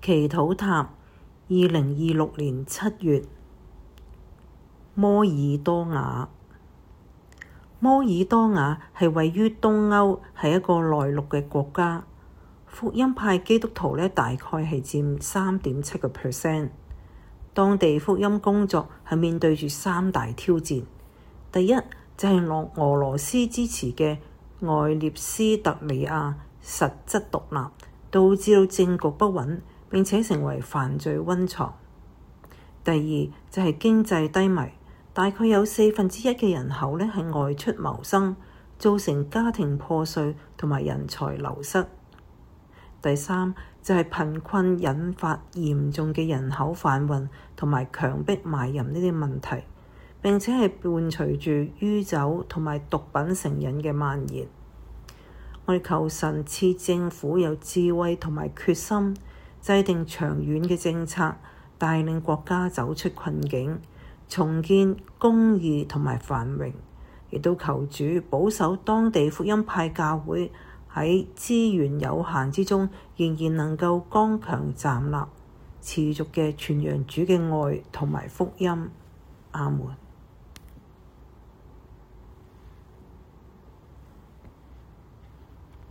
祈禱塔2026年7月，摩爾多瓦。摩爾多瓦係位於東歐，係一個內陸嘅國家。福音派基督徒大概係佔3.7%。當地福音工作係面對住3大挑戰。第一就係俄羅斯支持嘅愛涅斯特里亞實質獨立，導致到政局不穩，並且成為犯罪溫床。第二就係經濟低迷，大概有1/4嘅人口係外出謀生，造成家庭破碎同埋人才流失。第三就係貧困引發嚴重嘅人口販運同埋強迫賣淫呢啲問題，並且係伴隨住酗酒同埋毒品成癮嘅蔓延。我哋求神賜政府有智慧同埋決心，制定長遠嘅政策，帶領國家走出困境，重建公義同埋繁榮。亦都求主保守當地福音派教會喺資源有限之中，仍然能夠剛強站立，持續嘅傳揚主嘅愛同埋福音。阿門。